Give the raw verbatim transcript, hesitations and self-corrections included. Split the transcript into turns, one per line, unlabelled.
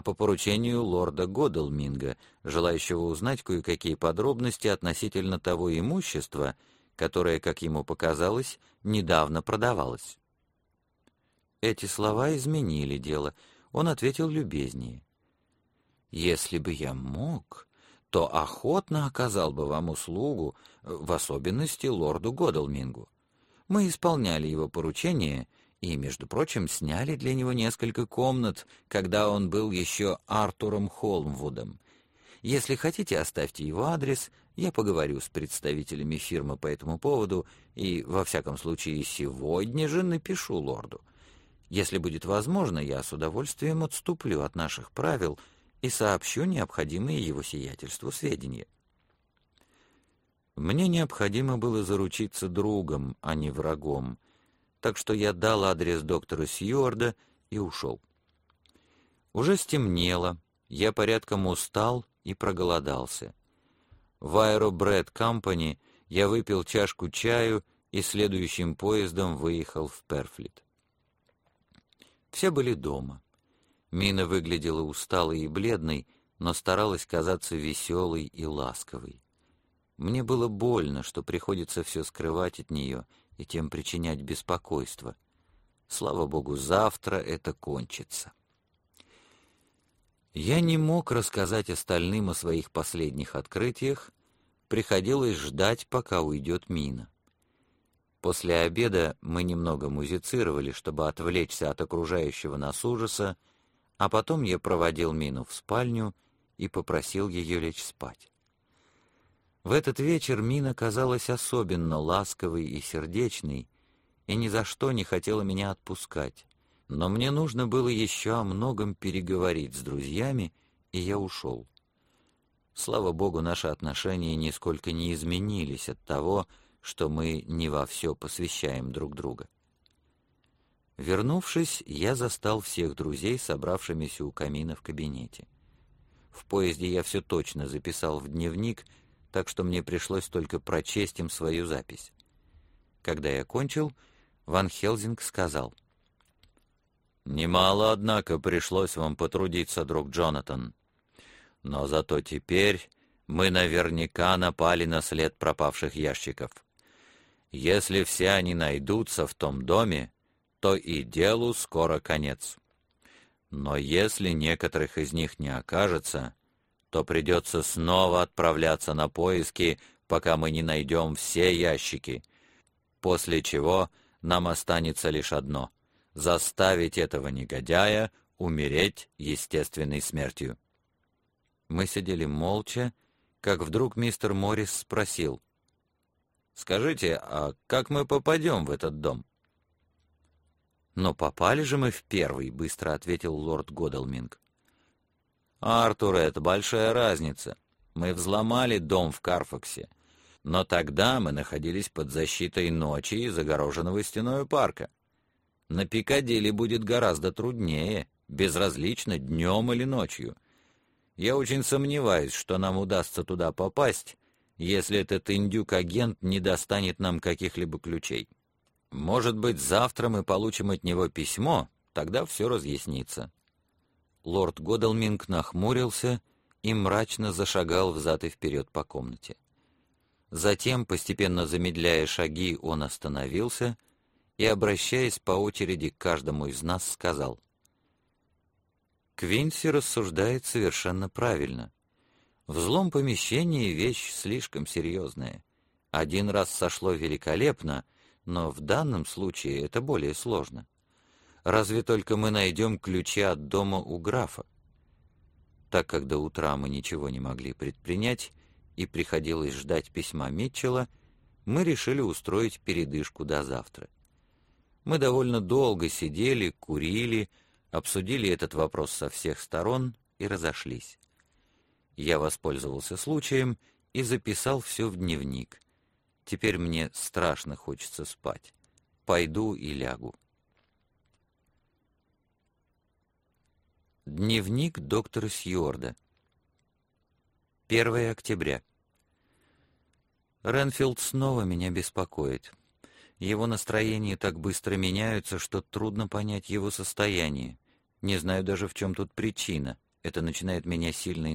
по поручению лорда Годалминга, желающего узнать кое-какие подробности относительно того имущества, которое, как ему показалось, недавно продавалось. Эти слова изменили дело. Он ответил любезнее. «Если бы я мог, то охотно оказал бы вам услугу, в особенности лорду Годалмингу. Мы исполняли его поручение и, между прочим, сняли для него несколько комнат, когда он был еще Артуром Холмвудом. Если хотите, оставьте его адрес, я поговорю с представителями фирмы по этому поводу и, во всяком случае, сегодня же напишу лорду. Если будет возможно, я с удовольствием отступлю от наших правил и сообщу необходимые его сиятельству сведения». Мне необходимо было заручиться другом, а не врагом, так что я дал адрес доктора Сьюарда и ушел. Уже стемнело, я порядком устал и проголодался. В Аэробред Компани я выпил чашку чаю и следующим поездом выехал в Перфлит. Все были дома. Мина выглядела усталой и бледной, но старалась казаться веселой и ласковой. Мне было больно, что приходится все скрывать от нее и тем причинять беспокойство. Слава богу, завтра это кончится. Я не мог рассказать остальным о своих последних открытиях, приходилось ждать, пока уйдет Мина. После обеда мы немного музицировали, чтобы отвлечься от окружающего нас ужаса, а потом я проводил Мину в спальню и попросил ее лечь спать. В этот вечер Мина казалась особенно ласковой и сердечной, и ни за что не хотела меня отпускать, но мне нужно было еще о многом переговорить с друзьями, и я ушел. Слава богу, наши отношения нисколько не изменились от того, что мы не во все посвящаем друг друга. Вернувшись, я застал всех друзей, собравшимися у камина в кабинете. В поезде я все точно записал в дневник, так что мне пришлось только прочесть им свою запись. Когда я кончил, Ван Хелсинг сказал: «Немало, однако, пришлось вам потрудиться, друг Джонатан. Но зато теперь мы наверняка напали на след пропавших ящиков. Если все они найдутся в том доме, то и делу скоро конец. Но если некоторых из них не окажется, то придется снова отправляться на поиски, пока мы не найдем все ящики, после чего нам останется лишь одно — заставить этого негодяя умереть естественной смертью». Мы сидели молча, как вдруг мистер Моррис спросил: «Скажите, а как мы попадем в этот дом?» «Но попали же мы в первый», — быстро ответил лорд Годалминг. «Артур, это большая разница. Мы взломали дом в Карфаксе, но тогда мы находились под защитой ночи и загороженного стеной парка. На Пикадилли будет гораздо труднее, безразлично днем или ночью. Я очень сомневаюсь, что нам удастся туда попасть, если этот индюк-агент не достанет нам каких-либо ключей. Может быть, завтра мы получим от него письмо, тогда все разъяснится». Лорд Годалминг нахмурился и мрачно зашагал взад и вперед по комнате. Затем, постепенно замедляя шаги, он остановился и, обращаясь по очереди к каждому из нас, сказал: «Квинси рассуждает совершенно правильно. Взлом помещения — вещь слишком серьезная. Один раз сошло великолепно, но в данном случае это более сложно. Разве только мы найдем ключи от дома у графа». Так как до утра мы ничего не могли предпринять и приходилось ждать письма Митчелла, мы решили устроить передышку до завтра. Мы довольно долго сидели, курили, обсудили этот вопрос со всех сторон и разошлись. Я воспользовался случаем и записал все в дневник. Теперь мне страшно хочется спать. Пойду и лягу. Дневник доктора Сьюарда. первое октября. Ренфилд снова меня беспокоит. Его настроения так быстро меняются, что трудно понять его состояние. Не знаю даже, в чем тут причина. Это начинает меня сильно